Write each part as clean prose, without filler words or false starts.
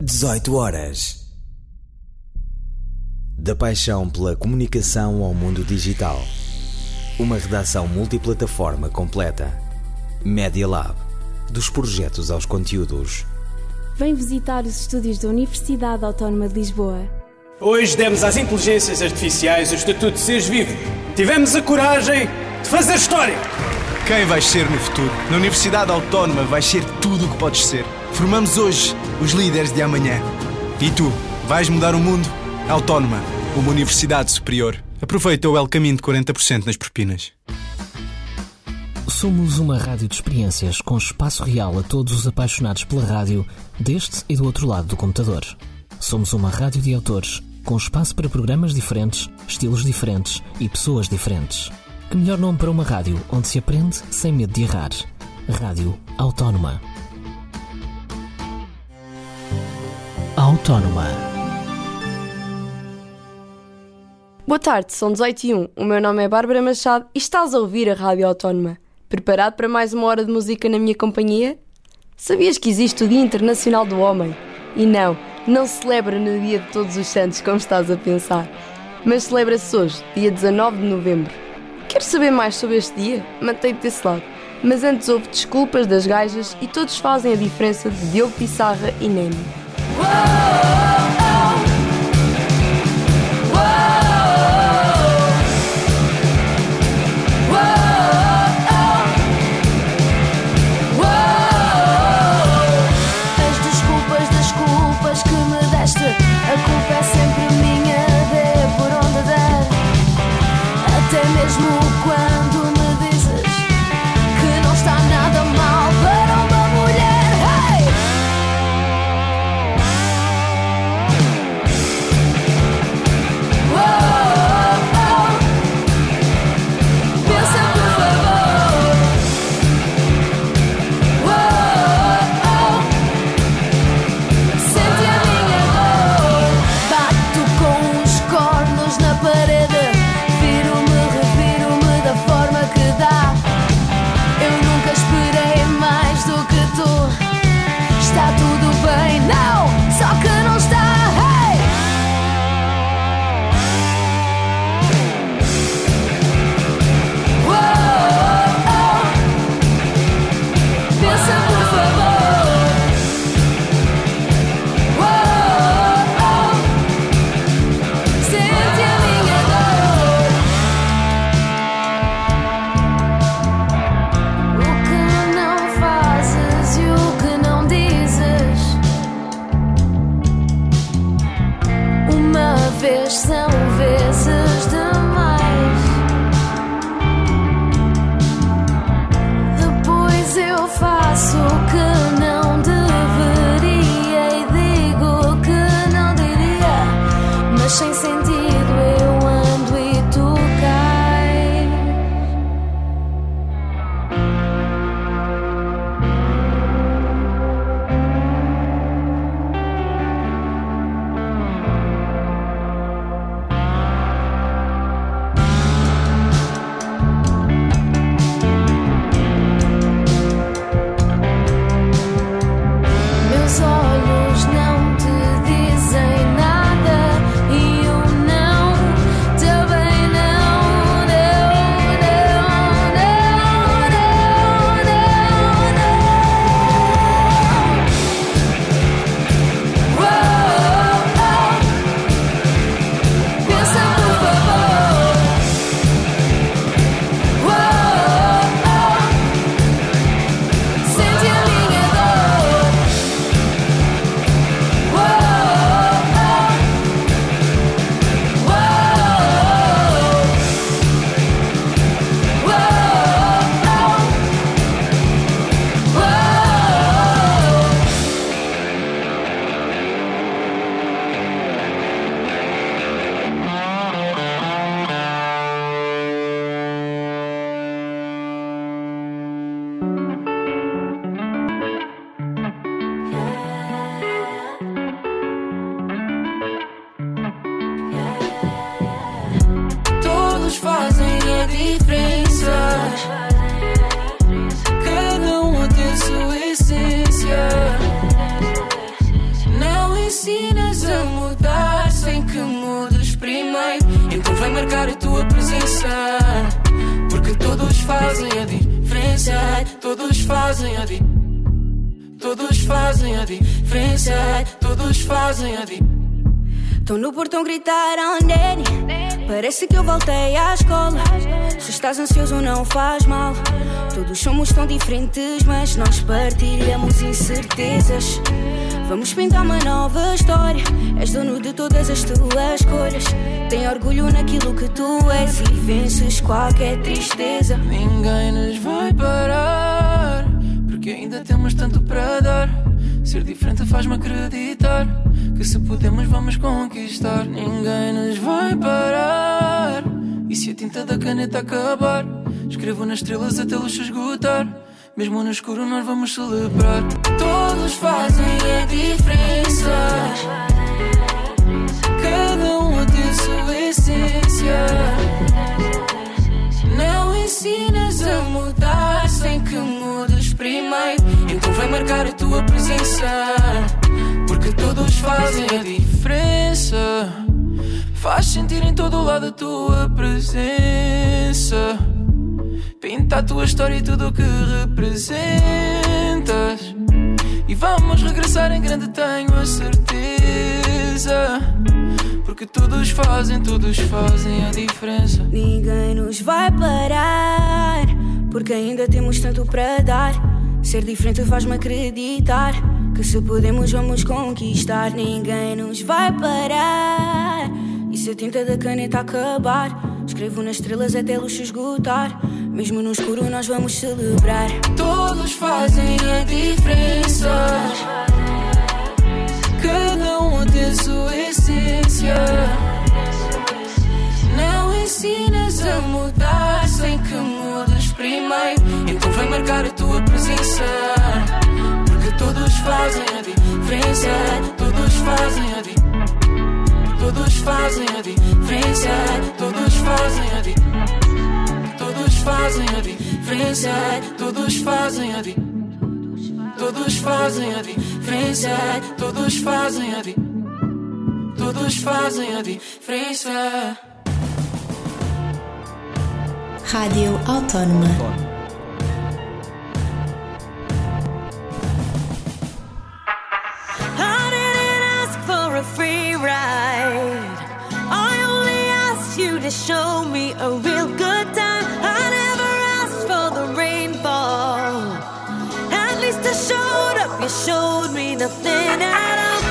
18 horas. Da paixão pela comunicação ao mundo digital. Uma redação multiplataforma completa. Media Lab. Dos projetos aos conteúdos. Vem visitar os estúdios da Universidade Autónoma de Lisboa. Hoje demos às inteligências artificiais o estatuto de seres vivo. Tivemos a coragem de fazer história. Quem vais ser no futuro? Na Universidade Autónoma vais ser tudo o que podes ser. Formamos hoje os líderes de amanhã. E tu, vais mudar o mundo? Autónoma, uma universidade superior. Aproveita o El Caminho de 40% nas propinas. Somos uma rádio de experiências com espaço real a todos os apaixonados pela rádio, deste e do outro lado do computador. Somos uma rádio de autores, com espaço para programas diferentes, estilos diferentes e pessoas diferentes. Que melhor nome para uma rádio onde se aprende sem medo de errar. Rádio Autónoma. Autónoma. Boa tarde, são 18h01. O meu nome é Bárbara Machado e estás a ouvir a Rádio Autónoma. Preparado para mais uma hora de música na minha companhia? Sabias que existe o Dia Internacional do Homem? E não se celebra no Dia de Todos os Santos como estás a pensar, mas celebra-se hoje, dia 19 de novembro. Queres saber mais sobre este dia? Mantém-te desse lado. Mas antes houve Desculpas das Gajas e Todos Fazem a Diferença de Diogo Pissarra e Nemi. A culpa é sempre minha, dê por onde der. Até mesmo quando me dizes que não está nada mal para uma mulher. Hey! Pensa por favor. Sente a minha dor. Bato com os cornos na parede. Reviro-me da forma que dá. Eu nunca esperei mais do que tu. Está tudo bem, não, só que não está. Hey! Pensa por favor. Sente a minha dor. O que não fazes e o que não dizes. Uma vez são vezes demais. Depois eu faço o que não deveria e digo que não diria, mas sem sentido eu ando e tu cais. Meus olhos não te dizem nada e eu não, também não, não, não, não, não, não, não. Pensa por favor. Sente a minha dor. Todos fazem a diferença. Cada um tem sua essência. Não fazem a diferença. Todos fazem a diferença. Todos fazem a diferença. Todos fazem a diferença. Tô no portão gritar oh Nanny, parece que eu voltei à escola. Se estás ansioso não faz mal. Todos somos tão diferentes, mas nós partilhamos incertezas. Vamos pintar uma nova história. És dono de todas as tuas escolhas. Tem orgulho naquilo que tu és e vences qualquer tristeza. Ninguém nos vai parar, porque ainda temos tanto para dar. Ser diferente faz-me acreditar que se podemos vamos conquistar. Ninguém nos vai parar. E se a tinta da caneta acabar, escrevo nas estrelas até luz esgotar. Mesmo no escuro nós vamos celebrar. Todos fazem a diferença. Cada um tem sua essência. Não ensinas a mudar sem que mudes primeiro. Então vai marcar a tua presença, porque todos fazem a diferença. Faz sentir em todo lado a tua presença. Pinta a tua história e tudo o que representas. E vamos regressar em grande, tenho a certeza. Porque todos fazem a diferença. Ninguém nos vai parar, porque ainda temos tanto para dar. Ser diferente faz-me acreditar que se podemos vamos conquistar. Ninguém nos vai parar. E se a tinta da caneta acabar, escrevo nas estrelas até luz esgotar. Mesmo no escuro nós vamos celebrar. Todos fazem a diferença. Cada um tem sua essência. Não ensinas a mudar sem que mudes primeiro. Então vai marcar a tua presença, porque todos fazem a diferença. Todos fazem a diferença. Todos fazem a diferença. Todos fazem a diferença. Todos fazem a diferença. Todos fazem a diferença. Todos fazem a diferença. Todos fazem a diferença. Todos fazem a diferença. Rádio Autónoma. I didn't ask for a free ride. I only asked you to show me a real good time. I never asked for the rainfall. At least I showed up, you showed me nothing at all.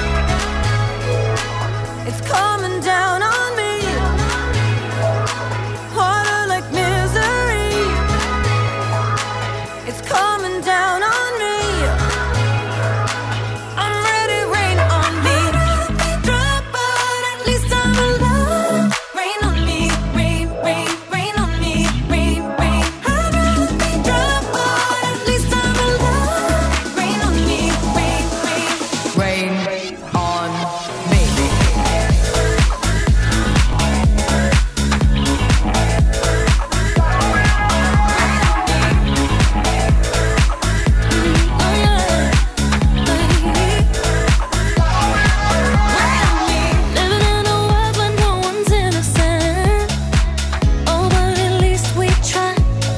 It's coming down on me. Water like misery. It's coming down on me. I'm ready, rain on me. Drop, but at least I'm alive. Rain on me, rain, rain, rain on me, rain, rain. I'd rather be drop, but at least I'm alive. Rain on me, rain, rain. Rain on me. Living in a world where no one's innocent. Oh, but at least we try.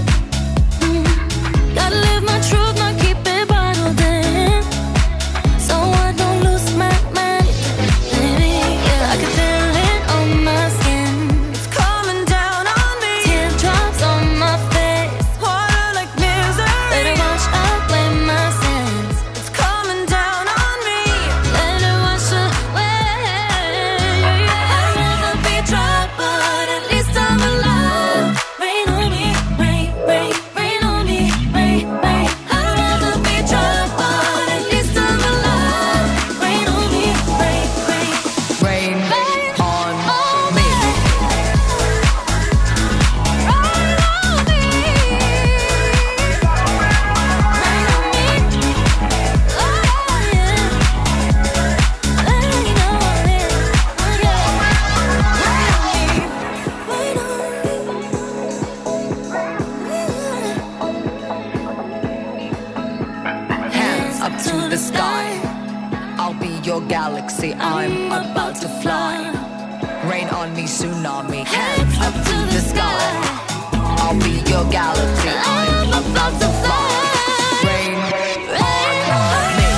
Gotta live my truth, not keep it bottled in, so I don't lose my mind. Baby, yeah, I can feel it on my skin. It's coming down on me. Teardrops on my face. Water like misery. Let it wash away my sins. It's coming down on me. Let it wash away. I'd rather be dry, but at least I'm alive. Rain on me, rain, rain, rain on me, rain, rain. I'd rather be dry, but at least I'm alive. Rain on me, rain, rain, Rain rain on on me. me. Rain on me. Rain on me. Oh yeah. Rain on me. Oh yeah. Rain on Hands up to the sky. I'll be your galaxy. I'm about to fly. Rain on me, tsunami. Hands up to the sky. I'll I'll be your galaxy. I'm about to fly. Rain on me.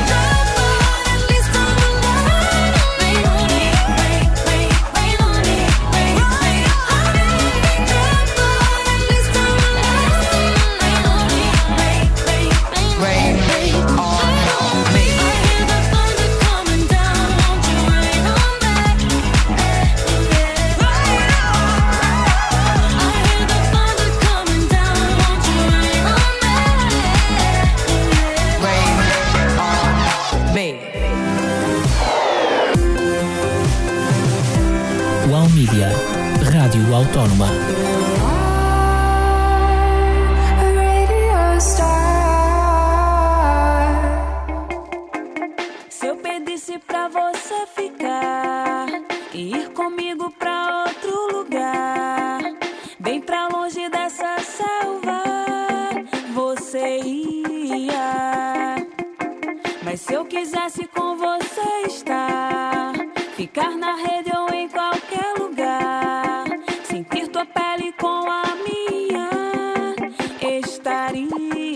Wow Media, Rádio Autónoma. Se eu pedisse pra você ficar e ir comigo pra outro lugar, bem pra longe dessa selva, você ia. Mas se eu quisesse com você estar, ficar na rede ou em qualquer lugar, sentir tua pele com a minha, estaria.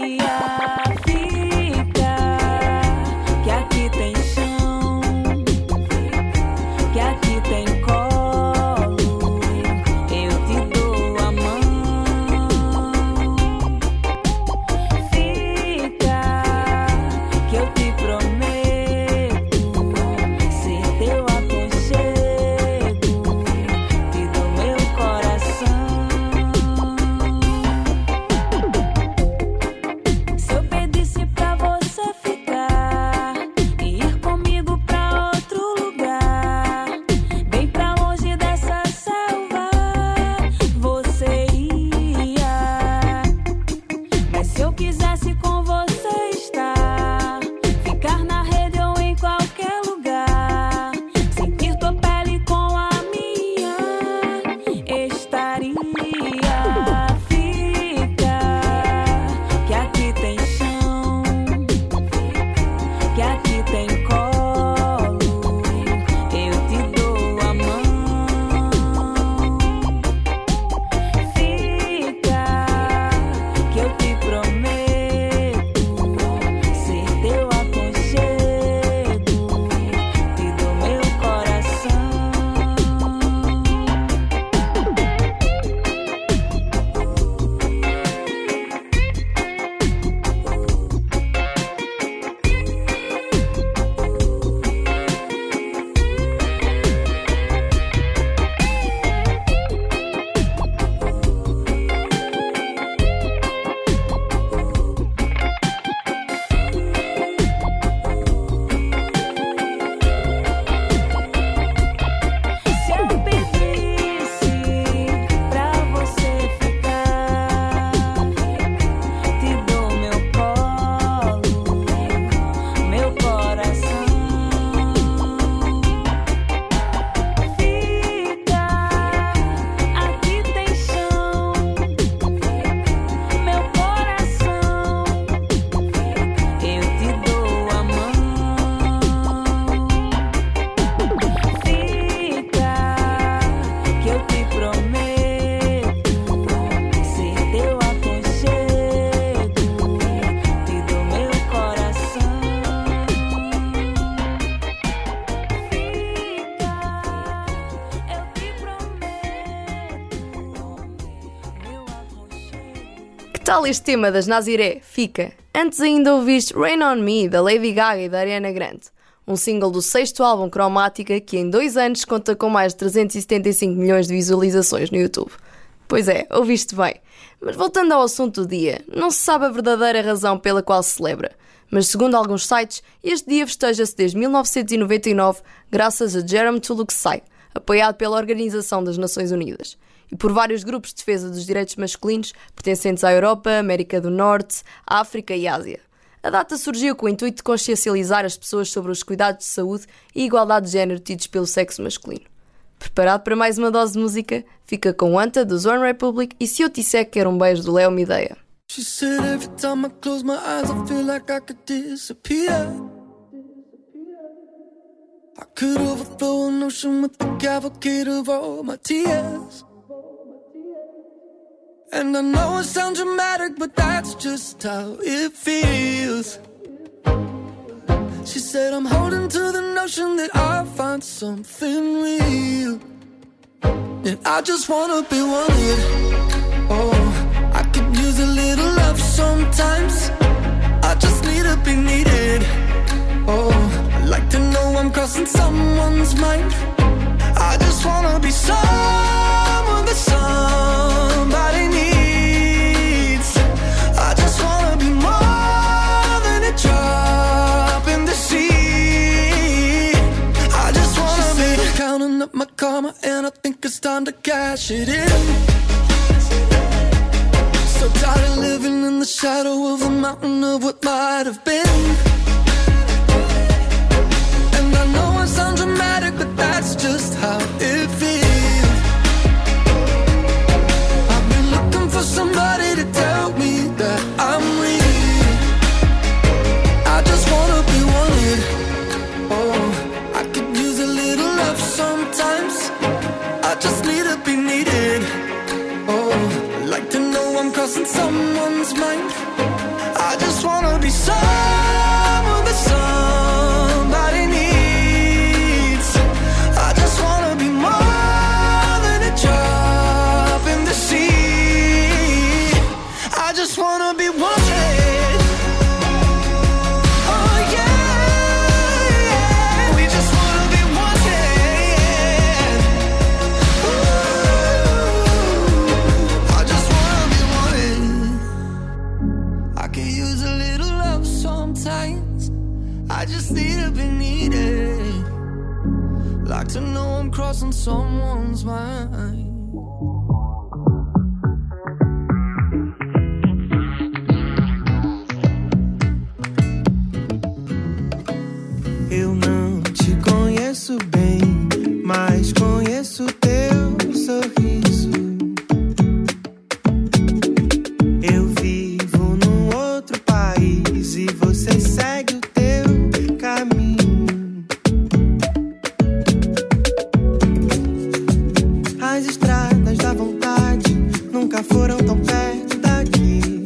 Fica, que aqui tem chão, que aqui tem colo, eu te dou a mão. Fica, que eu te prometo ser teu aconchego, te dou meu coração. Se eu pedisse pra você ficar e ir comigo pra outro lugar, bem pra longe dessa selva, você ia. Mas se eu quisesse com você estar, ficar na rede ou em qualquer lugar, sentir tua pele com a minha, estaria. Fica, que aqui tem chão, que aqui tem colo, eu te dou a mão. Fica, que eu te prometo ser teu aconchego, te dou meu coração. Se eu pedisse pra você ficar, te dou meu colo, meu coração. Fica, aqui tem chão, meu coração, eu te dou a mão. Fica, que eu te prometo ser teu aconchego, te dou meu coração. Fica, eu te prometo meu aconchego. Que tal este tema das Naziré? Fica. Antes ainda ouviste Rain on Me, da Lady Gaga e da Ariana Grande. Um single do 6º álbum Cromática que em 2 anos conta com mais de 375 milhões de visualizações no YouTube. Pois é, ouviste bem. Mas voltando ao assunto do dia, não se sabe a verdadeira razão pela qual se celebra. Mas segundo alguns sites, este dia festeja-se desde 1999 graças a Jerome Tuluksai, apoiado pela Organização das Nações Unidas, e por vários grupos de defesa dos direitos masculinos pertencentes à Europa, América do Norte, África e Ásia. A data surgiu com o intuito de consciencializar as pessoas sobre os cuidados de saúde e igualdade de género tidos pelo sexo masculino. Preparado para mais uma dose de música? Fica com Anta, do One Republic, e Se Eu Te Disser que Quero um Beijo, do Léo Mideia. She said every time I close my eyes I feel like I could disappear. I could overflow an ocean with the cavalcade of all my tears. And I know it sounds dramatic, but that's just how it feels. She said I'm holding to the notion that I'll find something real. And I just wanna be wanted. Oh, I could use a little love sometimes. I just need to be needed. Oh, I like to know I'm crossing someone's mind. I just wanna be someone that somebody needs. I just wanna be more than a drop in the sea. I just wanna be counting up my karma, and I think it's time to cash it in. So tired of living in the shadow of a mountain of what might have been. And I know it sounds dramatic, but that's just how it feels. I've been looking for somebody to tell me that I'm real. I just wanna be wanted. Oh, I could use a little love sometimes. I just need to be needed. Oh, I like to know I'm crossing someone's mind. I just wanna be someone that somebody needs. I just wanna be more than a drop in the sea. I just wanna be wanted. Oh yeah, yeah. We just wanna be wanted. Ooh, I just wanna be wanted. I could use a little love sometimes. I just need to be needed. Like to know I'm crossing someone's mind. Eu não te conheço bem, mas conheço teu sorriso. Eu vivo num outro país e você segue o teu caminho. As estradas da vontade nunca foram tão perto daqui.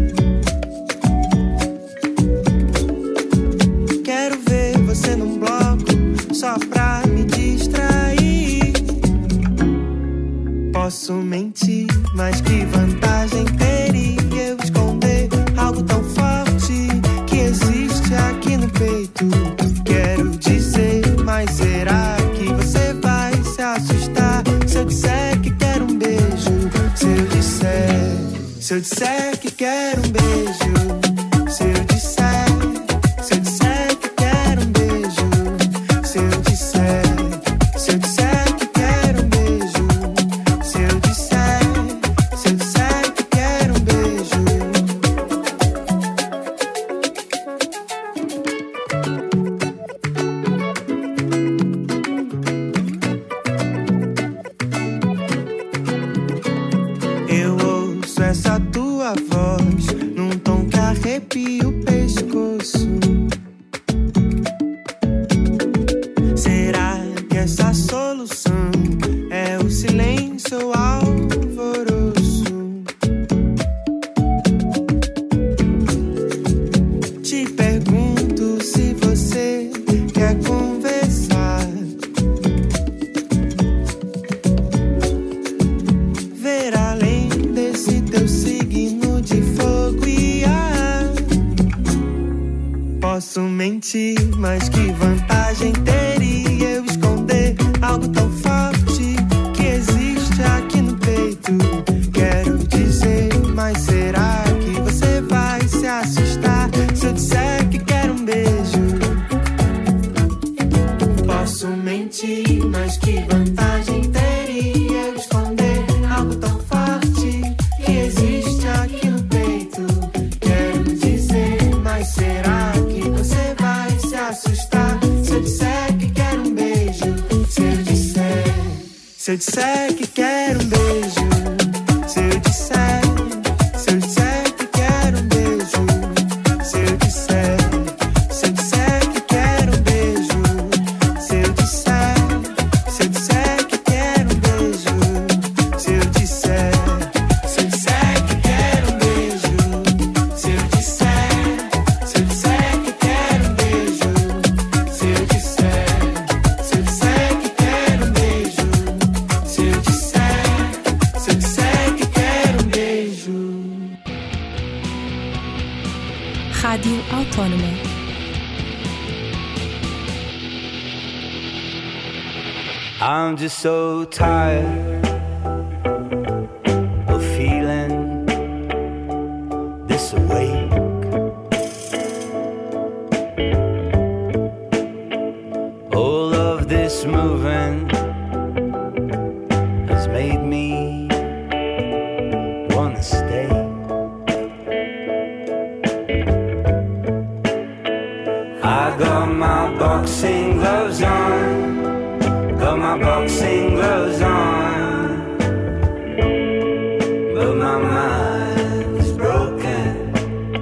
Quero ver você num bloco só pra me distrair. Posso mentir, mas que vantagem teria eu esconder algo tão forte que existe aqui no peito? Quero dizer, mas será que você vai se assustar se eu disser que quero um beijo? Se eu disser que quero um beijo. Se eu disser que quero um beijo. Se eu disser que quero um beijo. Se eu disser que quero um beijo. Eu ouço essa tua voz num tom que arrepia o pescoço. Será que essa solução é o silêncio ou alvoroço? Te pergunto se você quer conversar. Ver além desse teu signo de fogo e ar. Posso mentir, mas que vantagem teria eu esconder algo tão forte que existe aqui no peito? Quero dizer, mas será que você vai se assustar se eu disser que quero um beijo? Posso mentir, mas que vantagem teria eu esconder algo tão forte que existe aqui no peito? Quero dizer, mas será que você vai se assustar se eu disser que quero um beijo? Se eu disser que quero um beijo. Se eu disser que quero um beijo. Se eu disser que quero um beijo. Se eu disser que quero um beijo. Se eu disser Rádio Autónoma. I'm just so tired of feeling this awake. All of this moving has made me wanna stay. I got my boxing gloves on. Got my boxing gloves on, but my mind is broken,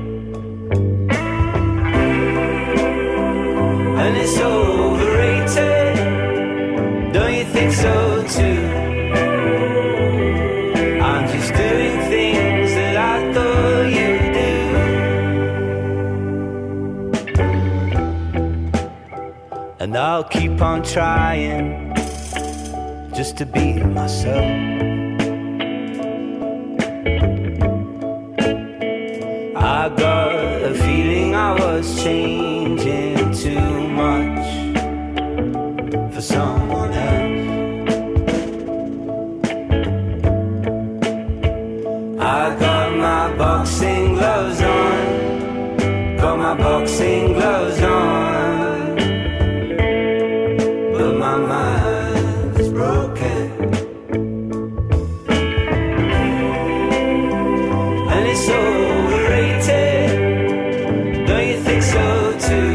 and it's overrated. Don't you think so too? I'm just doing things that I thought you'd do, and I'll keep on trying just to be myself. I got a feeling I was changing too much for someone else. I got my boxing gloves on, got my boxing gloves on, but my mind is broken, and it's overrated. Don't you think so too?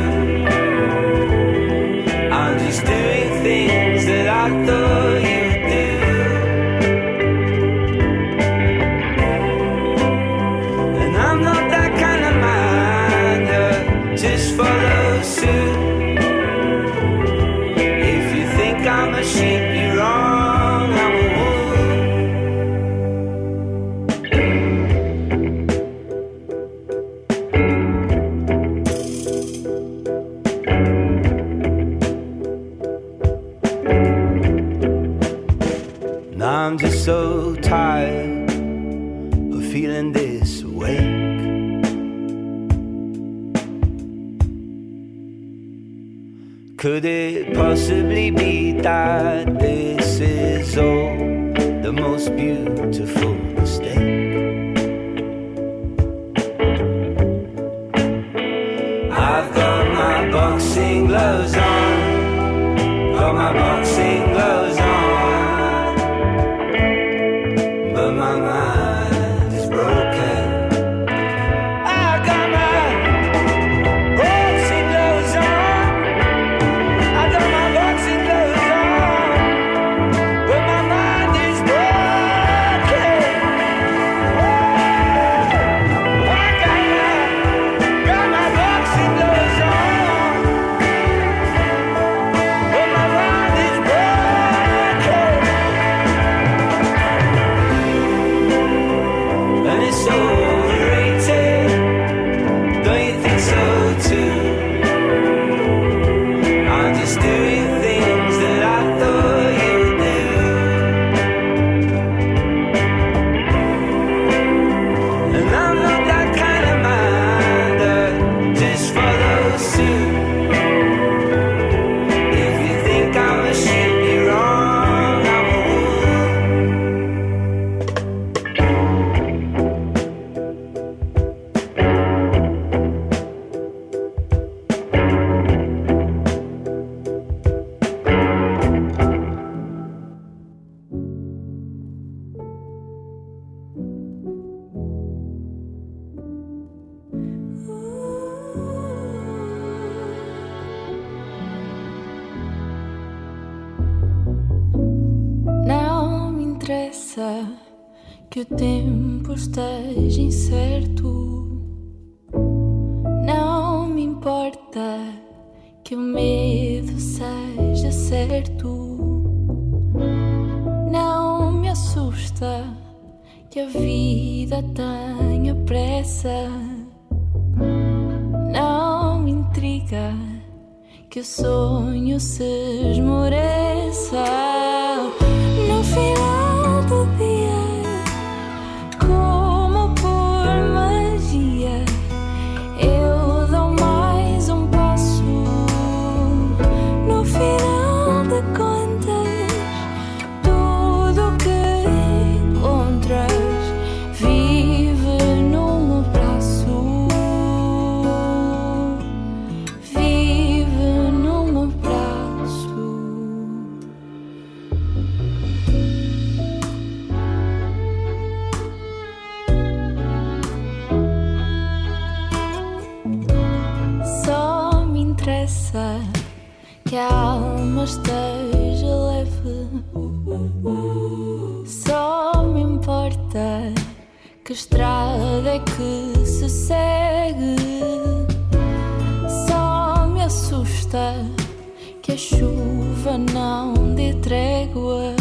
I'm just doing things that I thought you'd do, and I'm not that kind of mind that just follows suit. If you think I'm a sheep, you're wrong, I'm a wolf. Now I'm just so tired of feeling this awake. Could it possibly be that this is all the most beautiful mistake? I've got my boxing gloves on, got my boxing gloves on, but my mind is broken. I got my boxing gloves on, I got my boxing gloves on, but my mind is broken. I got my boxing gloves on, but my mind is broken, and it's overrated. Don't you think so too? I'm just doing things that I thought you'd do, and I'm not that kind of mind that just follows suit. If you think I'm a sheep, you're wrong, I'm a Não me interessa que o tempo esteja incerto. Não me importa que o medo seja certo. Não me assusta que a vida tenha pressa. Não me intriga que o sonho se esmoreça. No final do dia, como por magia, eu interessa que a alma esteja leve. Só me importa que estrada é que se segue. Só me assusta que a chuva não dê tréguas.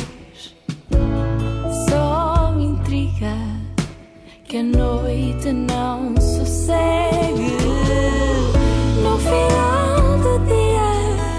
Só me intriga que a noite não sossegue. No final do dia,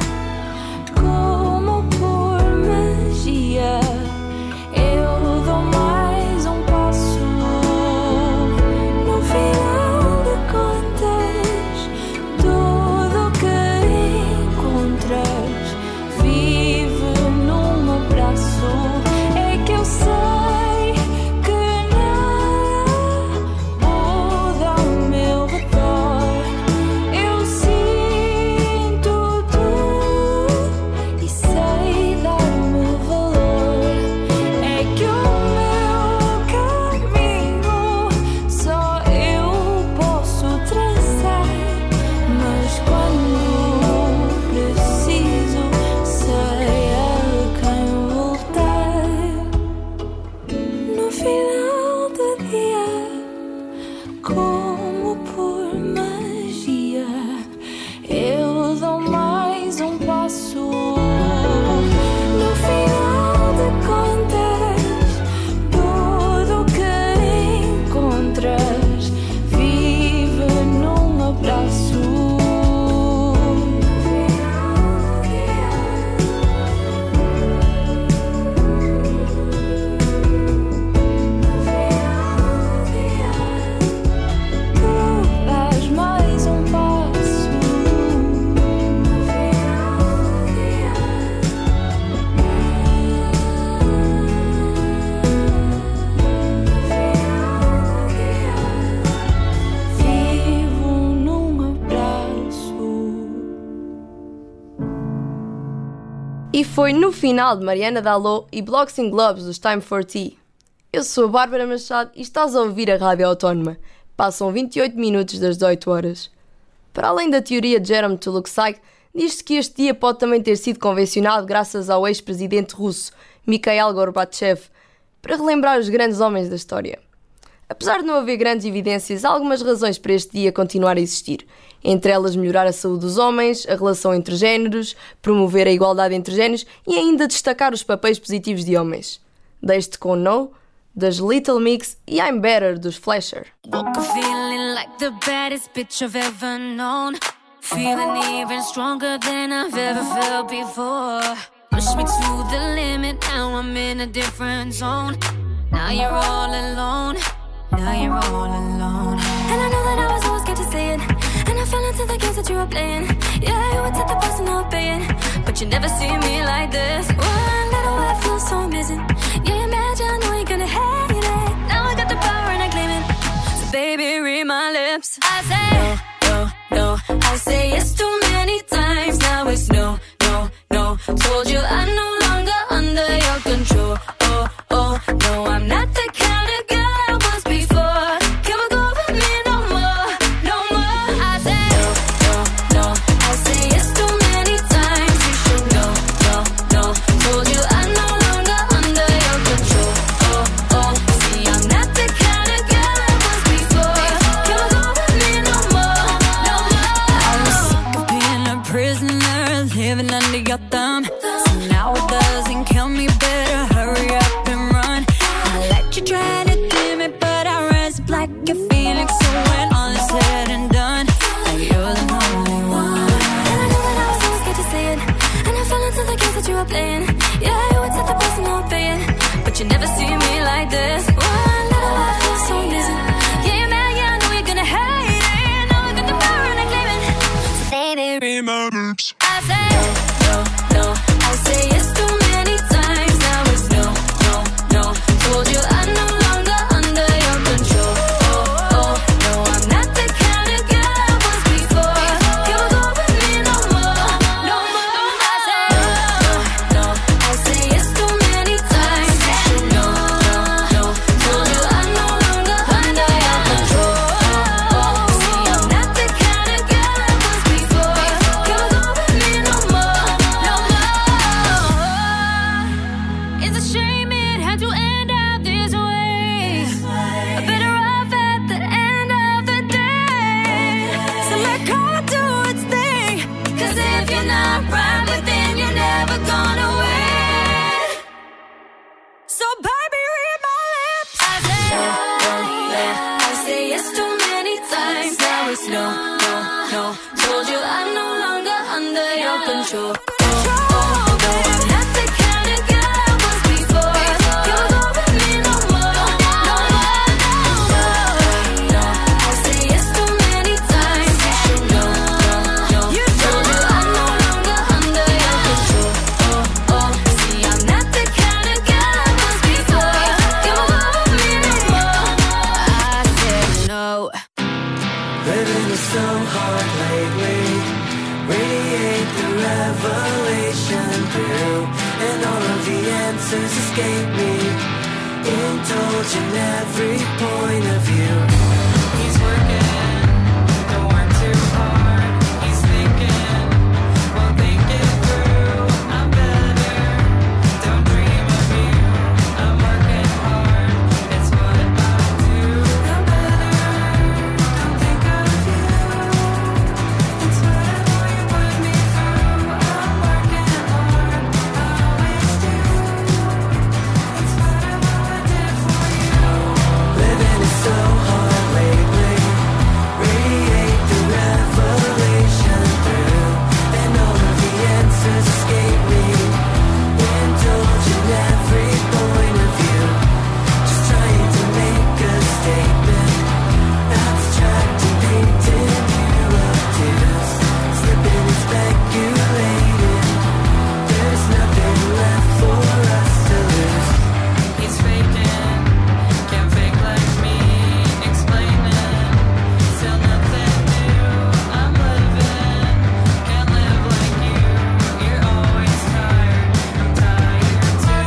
como por magia, eu dou mais um passo. No final de contas, tudo que encontras vive num abraço. É que eu sei que nada muda ao meu redor. Eu sinto tudo e sei dar-me valor. É que o meu caminho só eu posso traçar, mas quando preciso sei a quem voltar. No final do dia, como por magia, eu dou mais um passo. No final de contas, tudo que encontras vive num abraço. Tu dás mais um passo. Vivo num abraço. E foi no final de Mariana Dalot e Blocks and Globes dos Time for Tea. Eu sou a Bárbara Machado e estás a ouvir a Rádio Autónoma. Passam 28 minutos das 18 horas. Para além da teoria de Jerome Tuluksai, diz-se que este dia pode também ter sido convencionado graças ao ex-presidente russo Mikhail Gorbachev, para relembrar os grandes homens da história. Apesar de não haver grandes evidências, há algumas razões para este dia continuar a existir. Entre elas, melhorar a saúde dos homens, a relação entre géneros, promover a igualdade entre géneros e ainda destacar os papéis positivos de homens. Deixe-te com No, das Little Mix, e I'm Better, dos Flasher. Woke up feeling like the baddest bitch I've ever known. Feeling even stronger than I've ever felt before. Push me to the limit, now I'm in a different zone. Now you're all alone, now you're all alone. And I know that I was always scared to say it, and I fell into the games that you were playing. Yeah, you would take the price and I'll pay it, but you never see me like this. One little I feel so amazing. Yeah, imagine, I know you're gonna hate it. Now I got the power and I claim it. So baby, read my lips. I say no, no, no. I say yes too many times. Now it's no, no, no. Told you I'm no longer under your control. Oh, oh, no, I'm not the kind of girl I was before. Come on, go with me no more, no more. I say no, no, no. I say yes too many times. You should know, no, no. Told you I'm no longer under your control. Oh, oh. See, I'm not the kind of girl I was before. Come on, go with me no more, no more. I was sick of being a prisoner, living under your thumb. So now it doesn't kill me, better hurry up and run. I let you try to dim it, but I rise up like a phoenix. So when all is said and done, like you're the only one. And I know that I was always scared to say it, and I fell into the games that you were playing. Yeah, you would take the price and I'll pay it, but you never see me like this. One little I feel so amazing. Yeah, you're mad, yeah, I know you're gonna hate it. Now I got the power and I claim it. So baby, read my lips. I say no, no, no. I say yes too many times. Now it's no, no, no. Told you I'm no longer under your control. Oh, oh, no, I'm not the kind of girl I was before. Come on, go with me no more, no more. I say no, no, no. I say yes too many times. You should know, no, no. Told you I'm no longer under your control. Oh, oh. See, I'm not the kind of girl I was before. Come on, no. Told you I'm no longer under your control. Escape me, indulge in every point of view. He's working, don't work too hard. He's thinking, won't think it through. I'm better, don't dream of you. I'm working hard, it's what I do. I'm better, don't think of you. It's whatever you put me through. I'm working hard, I always do. Living is so hard lately. Radiate the revelation through, and all of the answers escape me. Indulge in every point of view, just trying to make a statement. Abstract and painting you obtuse, slipping and speculating. There's nothing left for us to lose. He's faking, can't fake like me, explaining, still nothing new. I'm living, can't live like you. You're always tired, I'm tired too.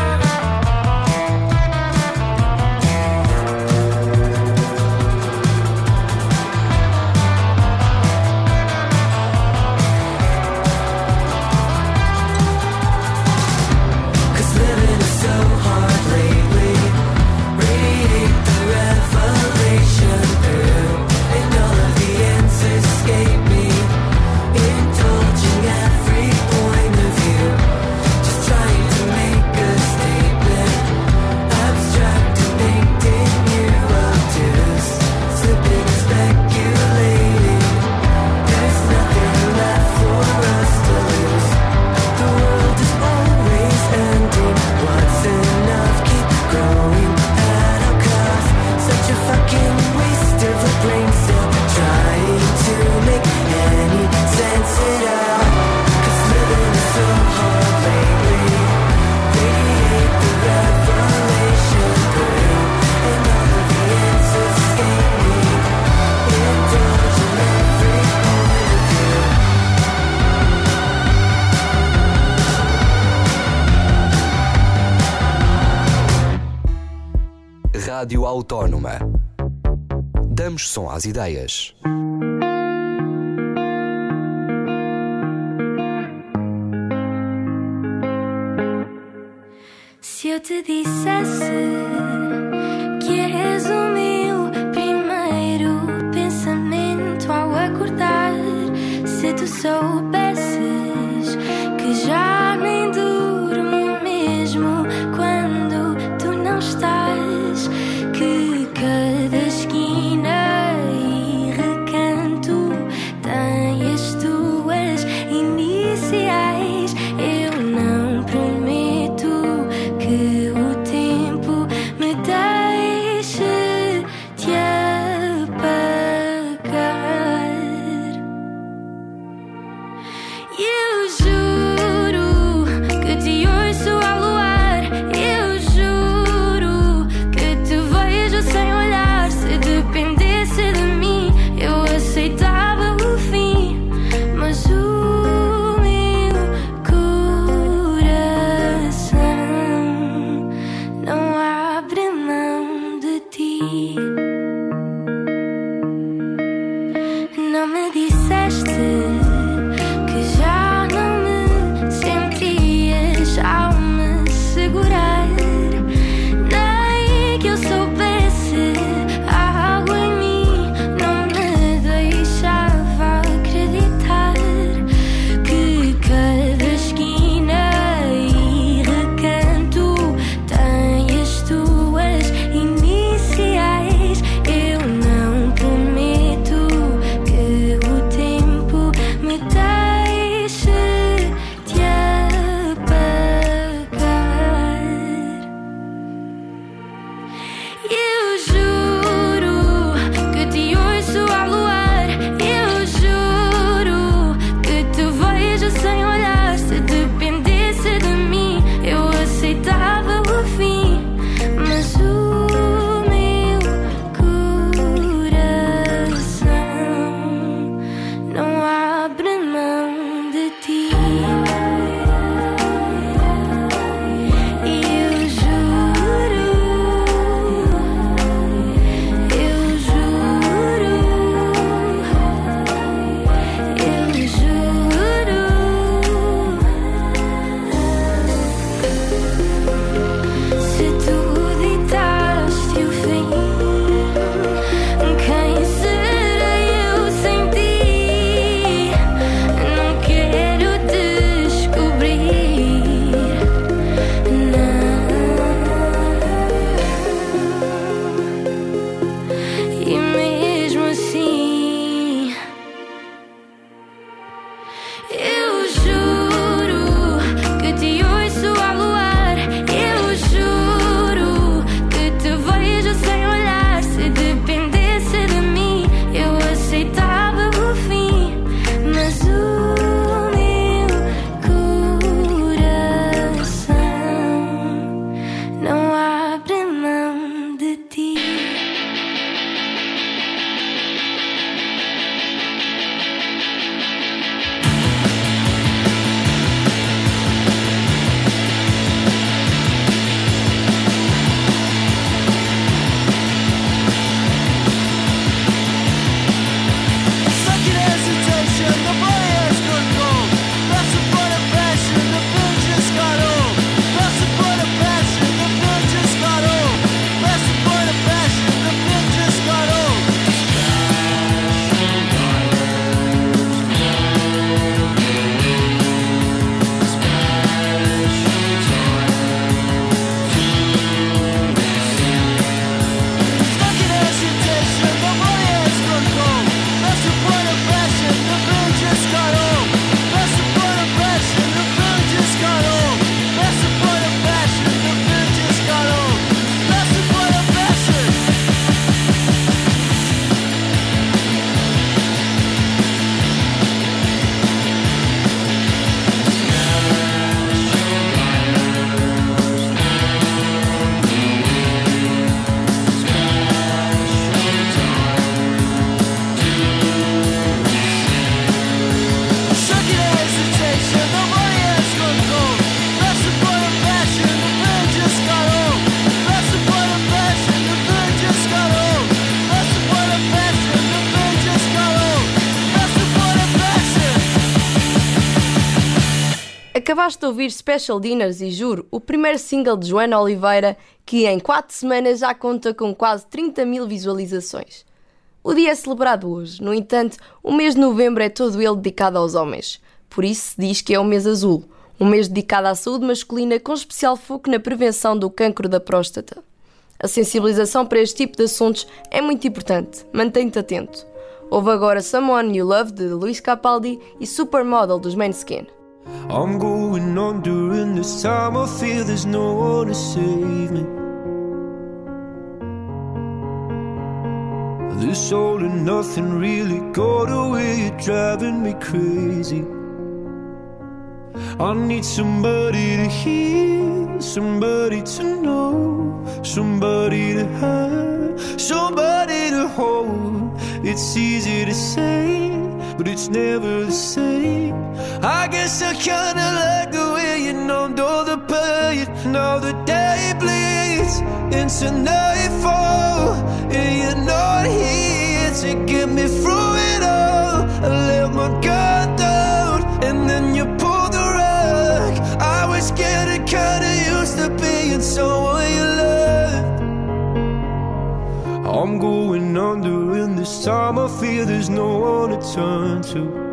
Cause living is so hard lately. Radiate the revelation through, and all of the answers escape me. Indulging every point of view, just trying to make a statement. Abstract and painting you obtuse, slipping and speculating. There's nothing left for us to lose. The world is always ending. What's enough? Keep growing at all costs. Such a fucking waste of a brain cell, trying to make any sense at all. Cause living is so hard lately. Radiate the revelation through, and all of the answers escape me. Indulge in every point of view. Rádio Autónoma. Damos som às ideias. Se eu te dissesse que és o meu primeiro pensamento ao acordar, se tu soubesses que já nem durmo mesmo quando tu não estás, que cada esquina e recanto tem as tuas iniciais, eu não prometo que o tempo me deixe te apagar. You Acabaste de ouvir Special Dinners e Juro, o primeiro single de Joana Oliveira, que em 4 semanas já conta com quase 30 mil visualizações. O dia é celebrado hoje, no entanto, o mês de novembro é todo ele dedicado aos homens. Por isso se diz que é o mês azul, um mês dedicado à saúde masculina com especial foco na prevenção do cancro da próstata. A sensibilização para este tipo de assuntos é muito importante, mantém-te atento. Ouve agora Someone You Love de Luís Capaldi e Supermodel dos Måneskin. I'm going on during this time. I feel there's no one to save me. This all and nothing really got away, you're driving me crazy. I need somebody to hear, somebody to know, somebody to have, somebody to hold. It's easy to say, but it's never the same. I guess I kinda like the way you numbed all the pain. Now the day bleeds into nightfall, and you're not here to get me through it all. I let my guard down, and then you pulled the rug. I was getting kinda used to being someone you loved. I'm going under, and this time I feel there's no one to turn to.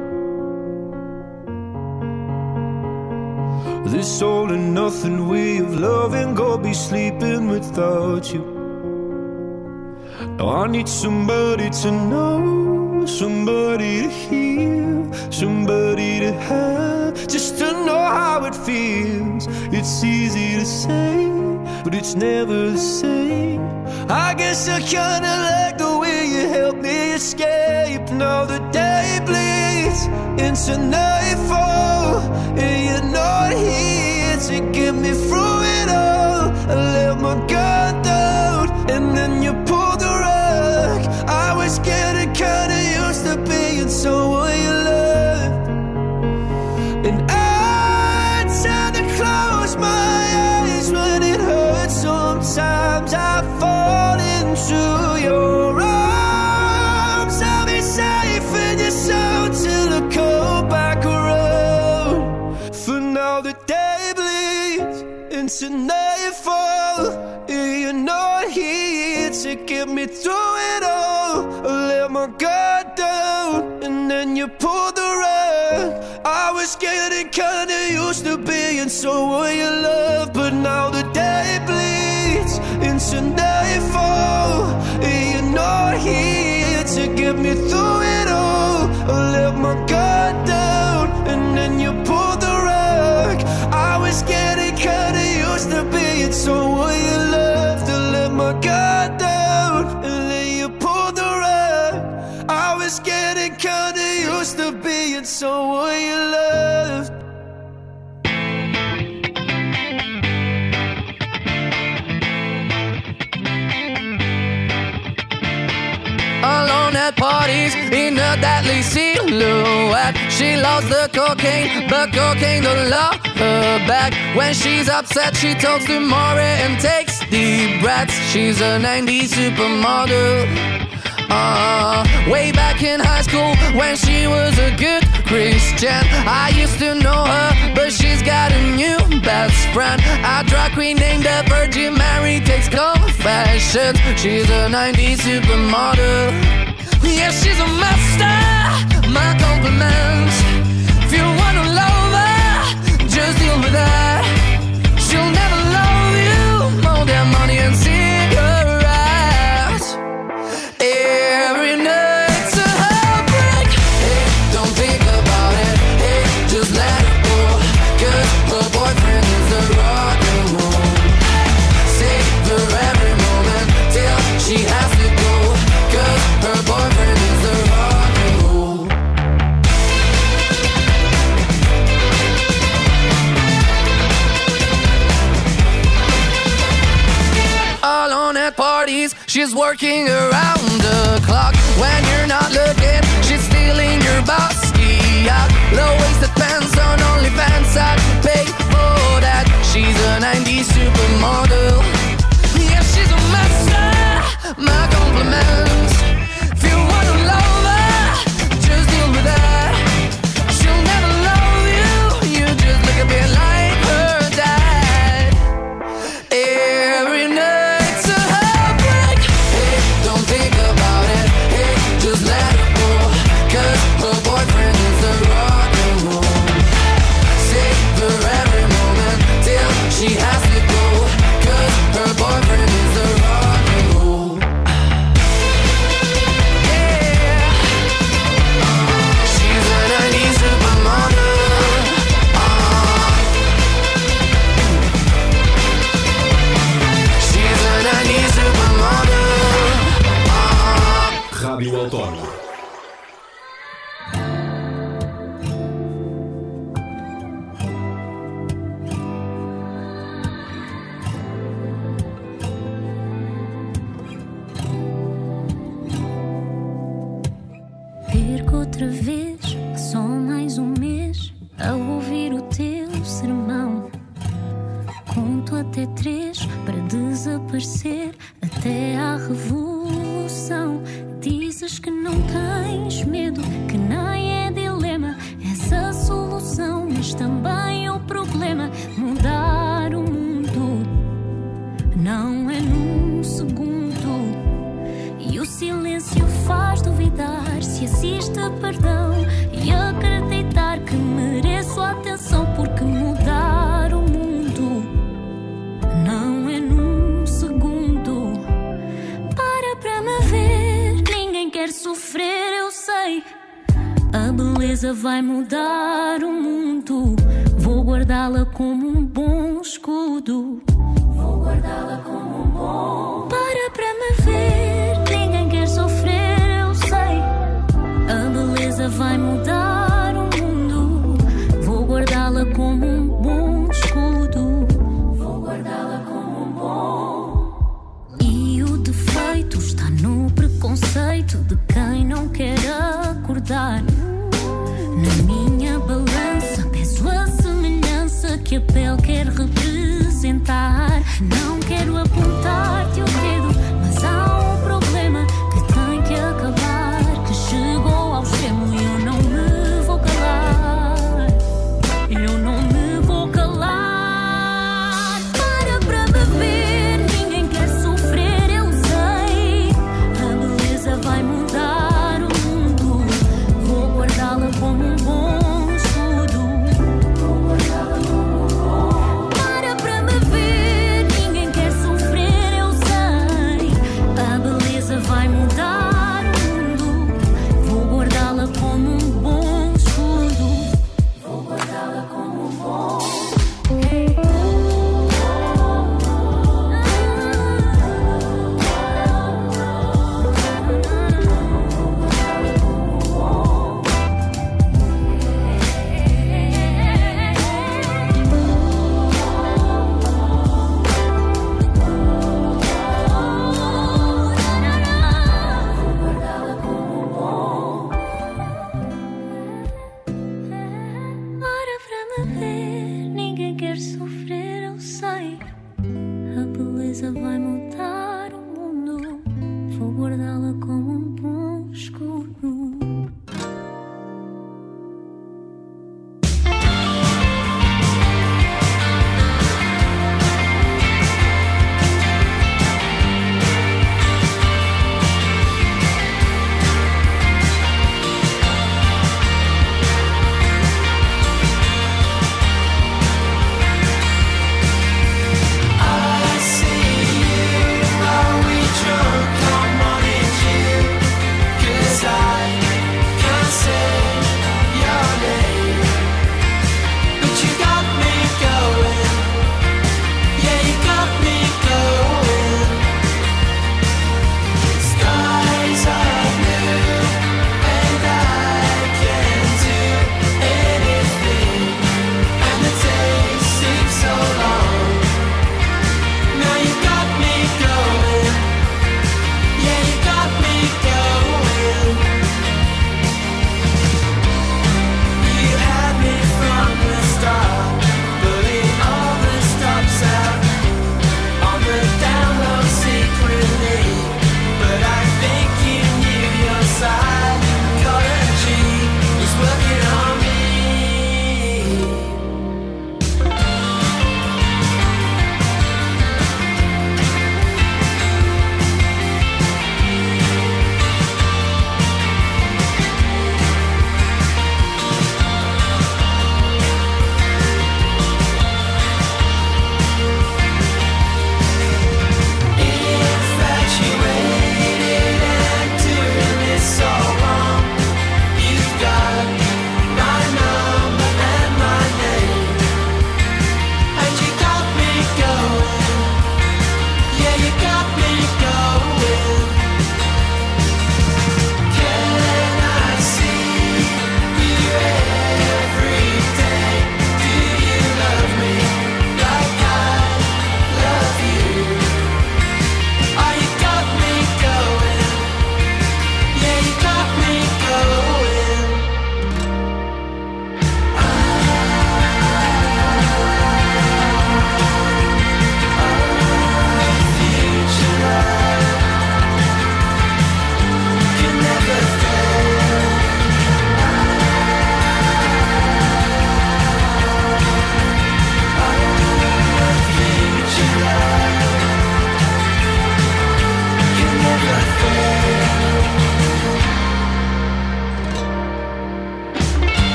This all and nothing way of loving, go be sleeping without you. Now I need somebody to know, somebody to hear, somebody to have, just to know how it feels. It's easy to say, but it's never the same. I guess I kinda like the way you help me escape. Now the day bleeds into nightfall, and you're not here to get me through it all. I let my guard down, and then you pulled the rug. I was getting kinda used to being someone you loved, and I tend to close my eyes when it hurts. Sometimes I fall into your arms. I'll be safe in your soul till I come back around. For now the day bleeds into nightfall, and you're not here to get me through it all. I let my guard down, and then you pulled the rug. I was getting kinda used to being someone you love, but now the day bleeds into nightfall, and you're not here to get me through it all. I let my guard down, and then you pulled the rug. I was getting kinda used to being someone you loved. I let my guard down, and then you pulled the rug. I was getting kinda used to being someone you loved. Alone at parties in a deadly silhouette. She loves the cocaine, but cocaine don't love her back. When she's upset, she talks to Maury and takes deep breaths. She's a 90s supermodel. Way back in high school when she was a good Christian, I used to know her, but she's got a new best friend, a drag queen named the Virgin Mary, takes confessions. She's a 90s supermodel. Yeah, she's a master, my compliments. If you wanna love her, just deal with her. She'll never love you more than money and cigarettes. Every night's a heartbreak. Hey, don't think about it. Hey, just let it go. 'Cause her boyfriend is a rock and roll. Save her every moment till she has to go. 'Cause her boyfriend is a rock and roll. Alone at parties, she's working around the clock. When you're not looking, she's stealing your bossy out. Low-waisted pants on OnlyFans, I can pay for that. She's a 90s supermodel. Yeah, she's a master, my compliments. If you wanna love her, just deal with her. She'll never love you, you just look a bit 3 para desaparecer até à revolução. Dizes que não tens medo, que nem é dilema, és a solução, mas também o problema. Mudar o mundo não é num segundo, e o silêncio faz duvidar se existe perdão e acreditar que mereço atenção, porque mudar o mundo não é num segundo. Para me ver, ninguém quer sofrer, eu sei. A beleza vai mudar o mundo, vou guardá-la como um bom escudo. Vou guardá-la como um bom. Para me ver, ninguém quer sofrer, eu sei. A beleza vai mudar o mundo, vou guardá-la como um bom escudo. Vou guardá-la como um bom. E o defeito está no preconceito de quem não quer acordar. Na minha balança peso a semelhança que a pele quer representar. Não quero apontar-te o dedo, mas há um problema que tem que acabar, que chegou ao extremo e eu não me vou calar. Eu não me vou calar. Para me ver, ninguém quer sofrer, eu sei. A beleza vai mudar o mundo, vou guardá-la como um bom escudo. Vou guardá-la como um bom. Para me ver, ninguém quer sofrer.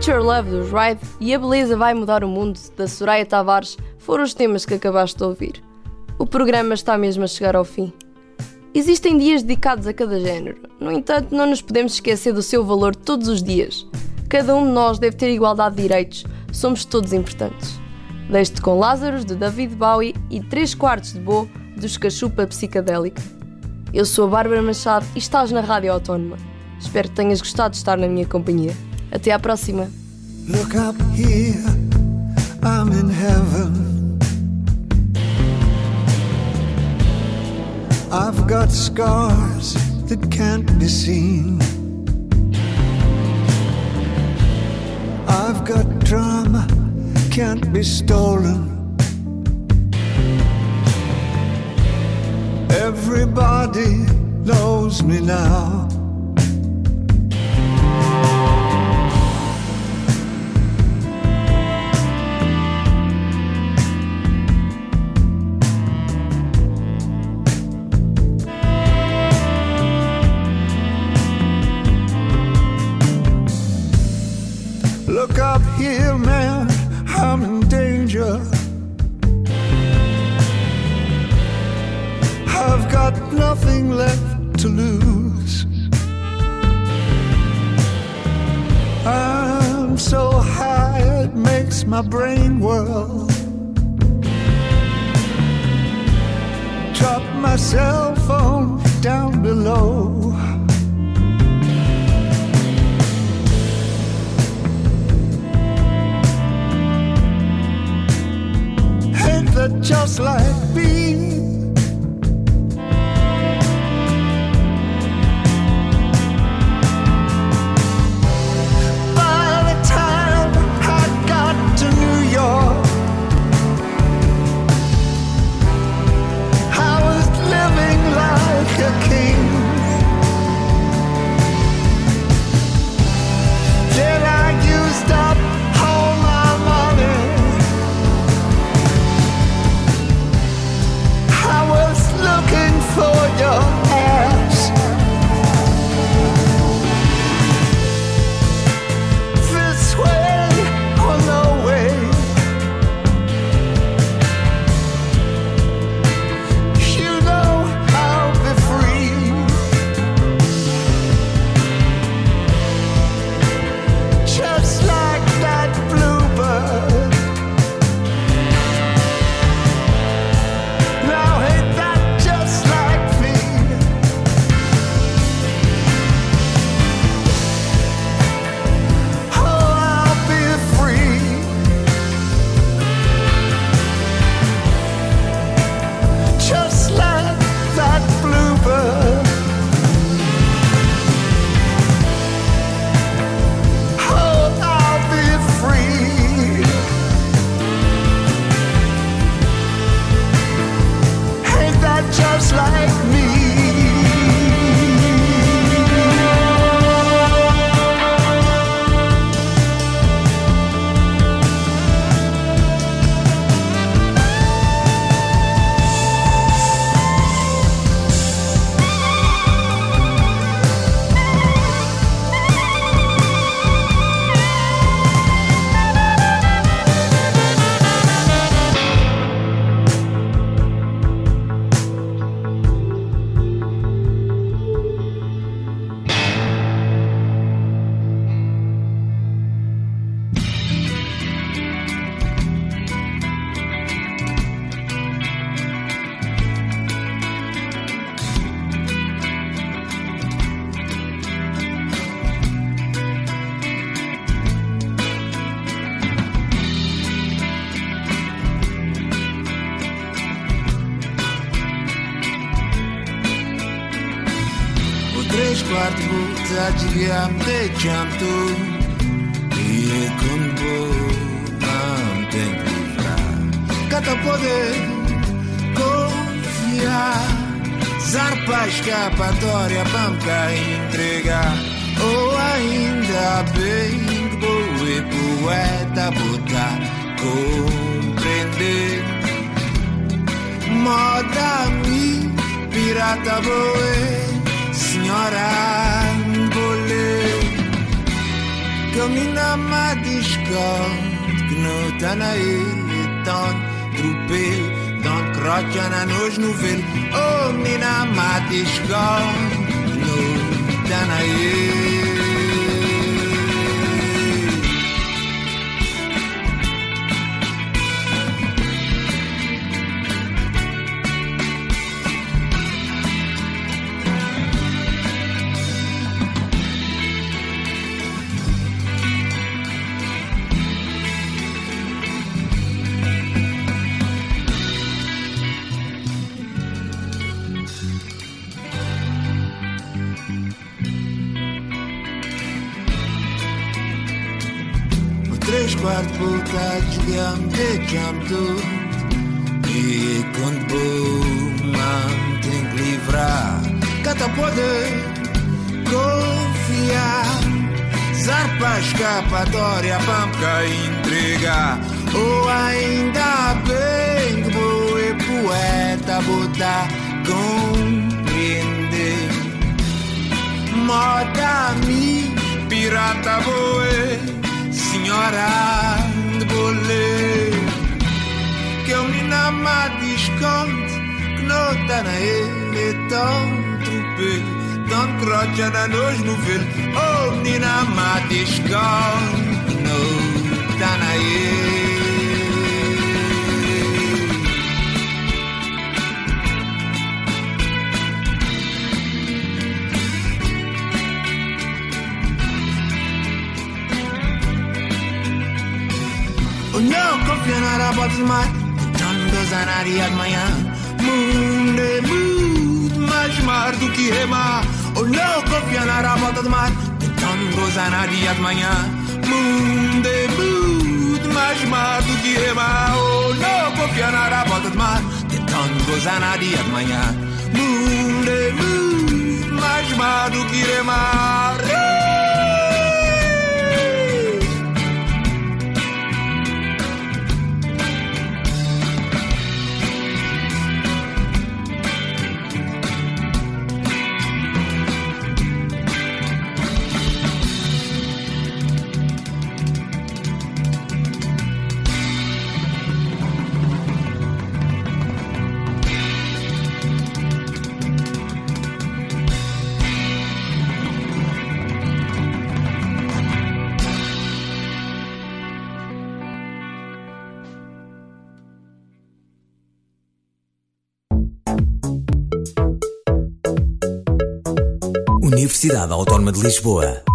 Future Love dos Ride e A Beleza Vai Mudar o Mundo da Soraya Tavares foram os temas que acabaste de ouvir. O programa está mesmo a chegar ao fim. Existem dias dedicados a cada género, no entanto não nos podemos esquecer do seu valor todos os dias. Cada um de nós deve ter igualdade de direitos, somos todos importantes. Deixo-te com Lázaros de David Bowie e 3/4 de Bo dos Cachupa Psicadélica. Eu sou a Bárbara Machado e estás na Rádio Autónoma. Espero que tenhas gostado de estar na minha companhia. Até à próxima. Look up here, I'm in heaven. I've got scars that can't be seen. I've got drama, can't be stolen. Everybody knows me now. Look up here, man, I'm in danger. I've got nothing left to lose. I'm so high it makes my brain whirl. Drop my cell phone down below. That just like me. By the time I got to New York, I was living like a king. Then I used up all my money. Looking for your ass. This way or no way. You know I'll be free. Just like that bluebird. Now ain't that just like me? Oh, I'll be free. Just like that bluebird. Oh, I'll be free. Ain't that just like me? I'm the jump to e com não tem que livrar. Cada poder confiar, zarpa escapatória para me cá entregar. Ou ainda bem que boa e poeta botar compreender. Moda-me, pirata boa, senhora bolê. Caminha discount que não tá na ele, tão tropel, tão crocha na nos novel. Oh, menina, mate discount que não tá na ele. Três quartos voltados que deixam tudo. E quando bom tem que livrar, cada poder confiar. Zarpa escapatória para entregar. Ou ainda bem que boa poeta botar compreender. Moda mi pirata boa. Senhora de bolê, que eu me nama desconto, que não tá na ele, tão tropê, tão crocha na nos novel. Oh, menina, má desconto, que não tá na ele. Não confia na rabota do mar, tentando zanaria de manhã. Mundo é muito mais mar do que remar. Ou não confia na rabota do mar, tentando zanaria de manhã. Mundo é muito mais mar do que remar. Ou não confia na rabota do mar, tentando zanaria de manhã. Mundo é muito mais mar do que remar. Universidade Autónoma de Lisboa.